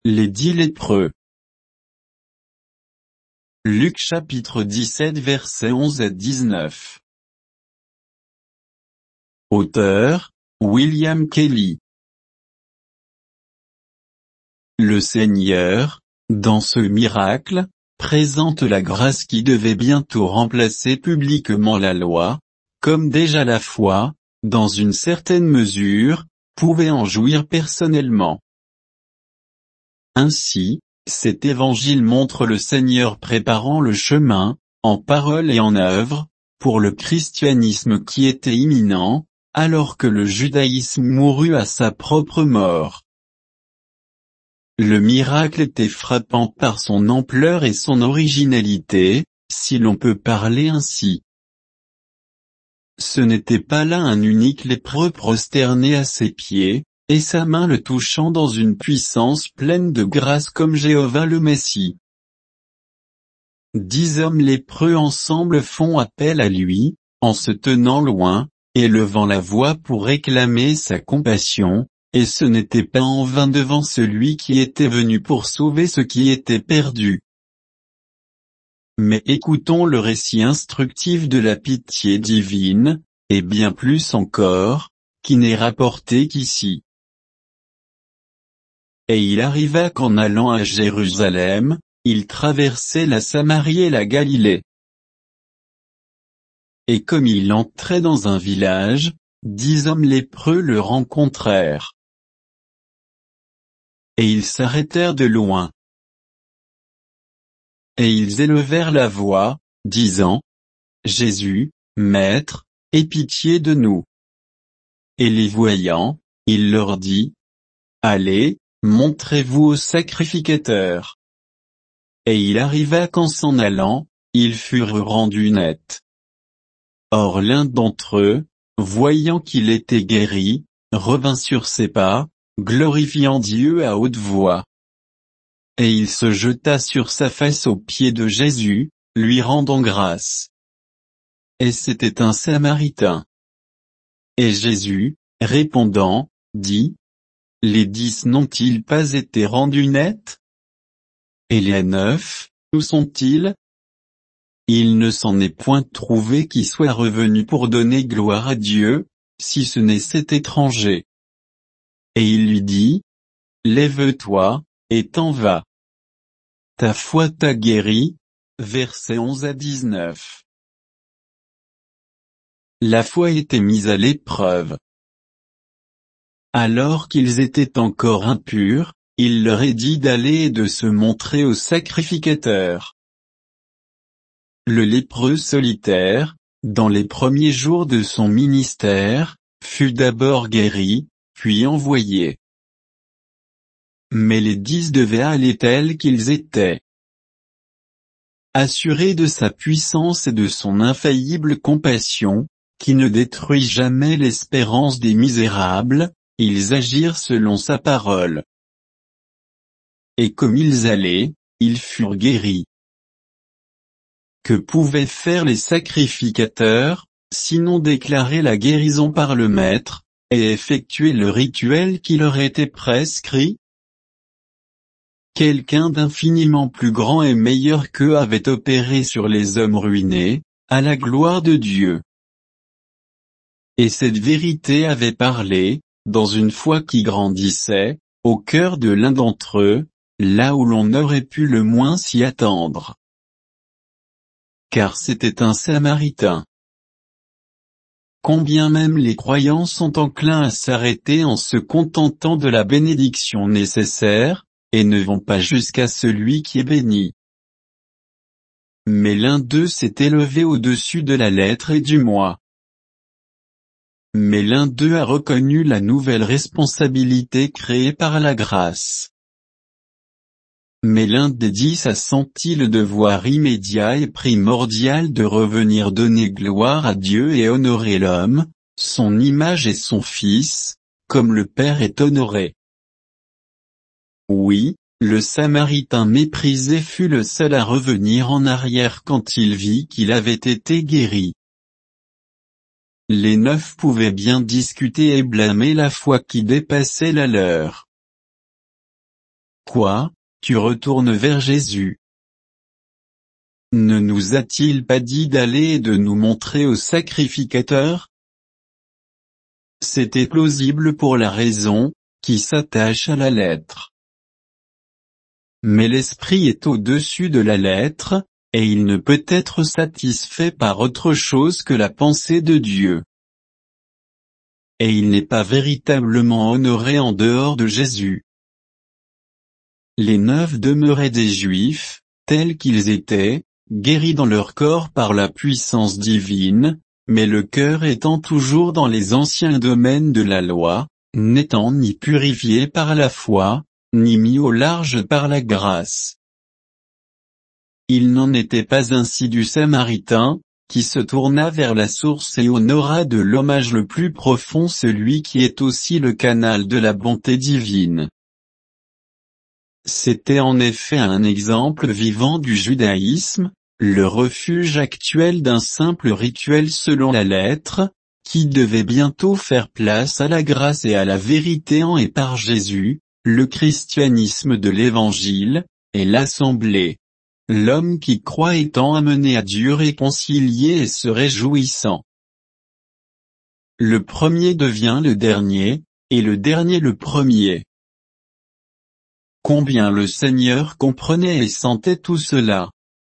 Les 10 lépreux. Luc chapitre 17 versets 11 à 19. Auteur, William Kelly. Le Seigneur, dans ce miracle, présente la grâce qui devait bientôt remplacer publiquement la loi, comme déjà la foi, dans une certaine mesure, pouvait en jouir personnellement. Ainsi, cet évangile montre le Seigneur préparant le chemin, en parole et en œuvre, pour le christianisme qui était imminent, alors que le judaïsme mourut à sa propre mort. Le miracle était frappant par son ampleur et son originalité, si l'on peut parler ainsi. Ce n'était pas là un unique lépreux prosterné à ses pieds, et sa main le touchant dans une puissance pleine de grâce comme Jéhovah le Messie. 10 hommes lépreux ensemble font appel à lui, en se tenant loin, élevant la voix pour réclamer sa compassion, et ce n'était pas en vain devant celui qui était venu pour sauver ce qui était perdu. Mais écoutons le récit instructif de la pitié divine, et bien plus encore, qui n'est rapporté qu'ici. Et il arriva qu'en allant à Jérusalem, il traversait la Samarie et la Galilée. Et comme il entrait dans un village, 10 hommes lépreux le rencontrèrent. Et ils s'arrêtèrent de loin. Et ils élevèrent la voix, disant: Jésus, Maître, aie pitié de nous. Et les voyant, il leur dit: Allez, montrez-vous au sacrificateur. Et il arriva qu'en s'en allant, ils furent rendus nets. Or l'un d'entre eux, voyant qu'il était guéri, revint sur ses pas, glorifiant Dieu à haute voix. Et il se jeta sur sa face aux pieds de Jésus, lui rendant grâce. Et c'était un Samaritain. Et Jésus, répondant, dit: Les 10 n'ont-ils pas été rendus nets? Et les 9, où sont-ils? Il ne s'en est point trouvé qui soit revenu pour donner gloire à Dieu, si ce n'est cet étranger. Et il lui dit: Lève-toi, et t'en vas. Ta foi t'a guéri. Versets 11 à 19. La foi était mise à l'épreuve. Alors qu'ils étaient encore impurs, il leur est dit d'aller et de se montrer au sacrificateur. Le lépreux solitaire, dans les premiers jours de son ministère, fut d'abord guéri, puis envoyé. Mais les 10 devaient aller tels qu'ils étaient. Assurés de sa puissance et de son infaillible compassion, qui ne détruit jamais l'espérance des misérables, ils agirent selon sa parole. Et comme ils allaient, ils furent guéris. Que pouvaient faire les sacrificateurs, sinon déclarer la guérison par le Maître, et effectuer le rituel qui leur était prescrit? Quelqu'un d'infiniment plus grand et meilleur qu'eux avait opéré sur les hommes ruinés, à la gloire de Dieu. Et cette vérité avait parlé, dans une foi qui grandissait, au cœur de l'un d'entre eux, là où l'on aurait pu le moins s'y attendre. Car c'était un Samaritain. Combien même les croyants sont enclins à s'arrêter en se contentant de la bénédiction nécessaire, et ne vont pas jusqu'à celui qui est béni. Mais l'un d'eux s'est élevé au-dessus de la lettre et du moi. Mais l'un d'eux a reconnu la nouvelle responsabilité créée par la grâce. Mais l'un des 10 a senti le devoir immédiat et primordial de revenir donner gloire à Dieu et honorer l'homme, son image et son Fils, comme le Père est honoré. Oui, le Samaritain méprisé fut le seul à revenir en arrière quand il vit qu'il avait été guéri. Les 9 pouvaient bien discuter et blâmer la foi qui dépassait la leur. Quoi, tu retournes vers Jésus? Ne nous a-t-il pas dit d'aller et de nous montrer au sacrificateur? C'était plausible pour la raison, qui s'attache à la lettre. Mais l'esprit est au-dessus de la lettre, et il ne peut être satisfait par autre chose que la pensée de Dieu. Et il n'est pas véritablement honoré en dehors de Jésus. Les 9 demeuraient des Juifs, tels qu'ils étaient, guéris dans leur corps par la puissance divine, mais le cœur étant toujours dans les anciens domaines de la loi, n'étant ni purifié par la foi, ni mis au large par la grâce. Il n'en était pas ainsi du Samaritain, qui se tourna vers la source et honora de l'hommage le plus profond celui qui est aussi le canal de la bonté divine. C'était en effet un exemple vivant du judaïsme, le refuge actuel d'un simple rituel selon la lettre, qui devait bientôt faire place à la grâce et à la vérité en et par Jésus, le christianisme de l'Évangile, et l'assemblée. L'homme qui croit étant amené à Dieu réconcilié et se réjouissant. Le premier devient le dernier, et le dernier le premier. Combien le Seigneur comprenait et sentait tout cela.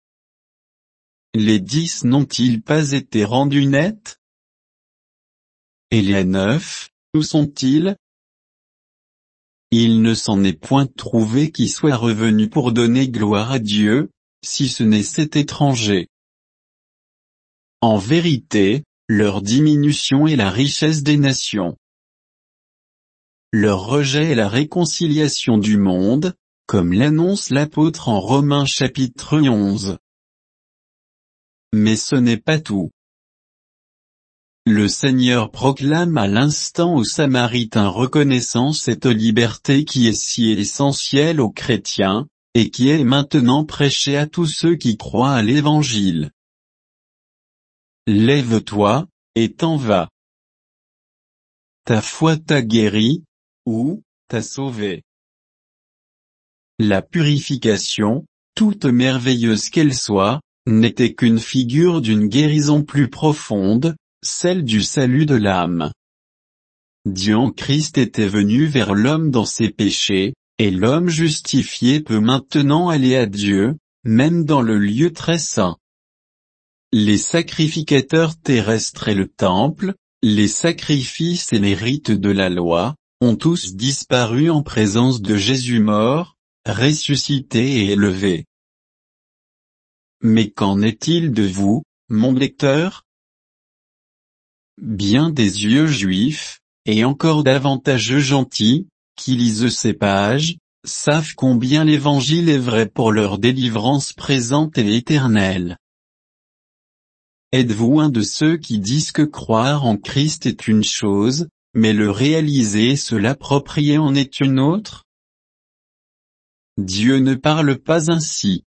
Les 10 n'ont-ils pas été rendus nets? Et les 9, où sont-ils? Il ne s'en est point trouvé qui soit revenu pour donner gloire à Dieu, si ce n'est cet étranger. En vérité, leur diminution est la richesse des nations. Leur rejet est la réconciliation du monde, comme l'annonce l'apôtre en Romains chapitre 11. Mais ce n'est pas tout. Le Seigneur proclame à l'instant aux Samaritains reconnaissant cette liberté qui est si essentielle aux chrétiens, et qui est maintenant prêchée à tous ceux qui croient à l'Évangile. Lève-toi, et t'en vas. Ta foi t'a guéri, ou, t'a sauvé. La purification, toute merveilleuse qu'elle soit, n'était qu'une figure d'une guérison plus profonde, celle du salut de l'âme. Dieu en Christ était venu vers l'homme dans ses péchés, et l'homme justifié peut maintenant aller à Dieu, même dans le lieu très saint. Les sacrificateurs terrestres et le temple, les sacrifices et les rites de la loi, ont tous disparu en présence de Jésus mort, ressuscité et élevé. Mais qu'en est-il de vous, mon lecteur? Bien des yeux juifs, et encore davantage gentils, qui lisent ces pages, savent combien l'Évangile est vrai pour leur délivrance présente et éternelle. Êtes-vous un de ceux qui disent que croire en Christ est une chose, mais le réaliser et se l'approprier en est une autre? Dieu ne parle pas ainsi.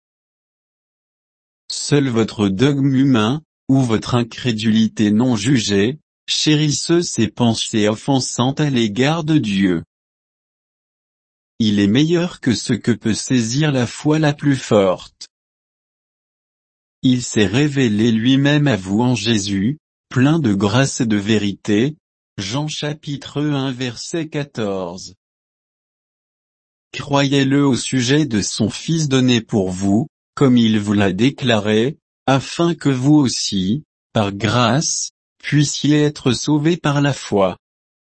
Seul votre dogme humain, ou votre incrédulité non jugée, chérissent ces pensées offensantes à l'égard de Dieu. Il est meilleur que ce que peut saisir la foi la plus forte. Il s'est révélé lui-même à vous en Jésus, plein de grâce et de vérité. Jean chapitre 1 verset 14. Croyez-le au sujet de son Fils donné pour vous, comme il vous l'a déclaré, afin que vous aussi, par grâce, puissiez être sauvés par la foi.